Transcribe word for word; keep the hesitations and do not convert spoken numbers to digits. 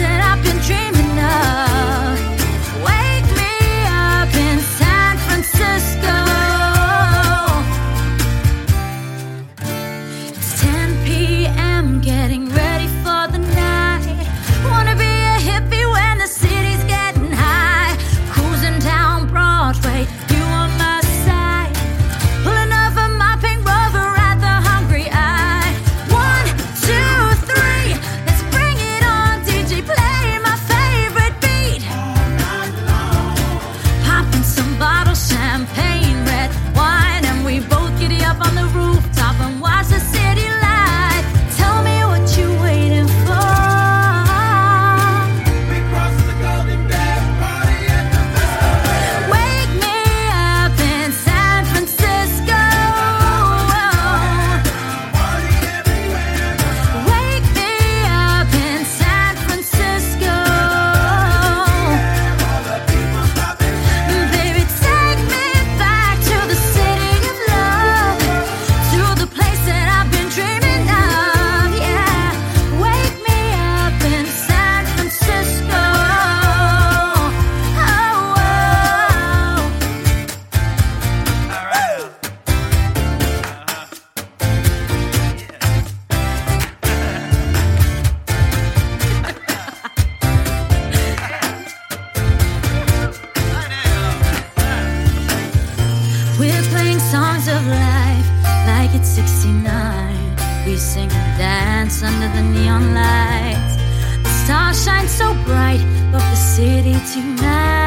that I've been dreaming of. Wake me up in San Francisco. It's ten p.m. getting ready for the night. Wanna be a hippie when the city's getting high. Cruising down Broadway, you on my side. Pulling over my pink Rover at the Hungry Eye. One, two, three, let's bring it on. D J play my favorite beat. Popping some bottles, champagne, red wine, and we both giddy up on the rooftop and watch the city light. Tell me what you waiting for. We cross the Golden Gate, party at the festival. Wake me up in San Francisco. Party everywhere. Wake me up in San Francisco. All the people stopping there. Baby, take me back to the city of love, to the place that I've been dreaming of. Yeah, wake me up in San Francisco. Oh, oh. All right. We're playing songs of life like it's sixty-nine. We sing and dance under the neon lights. The stars shine so bright above the city tonight.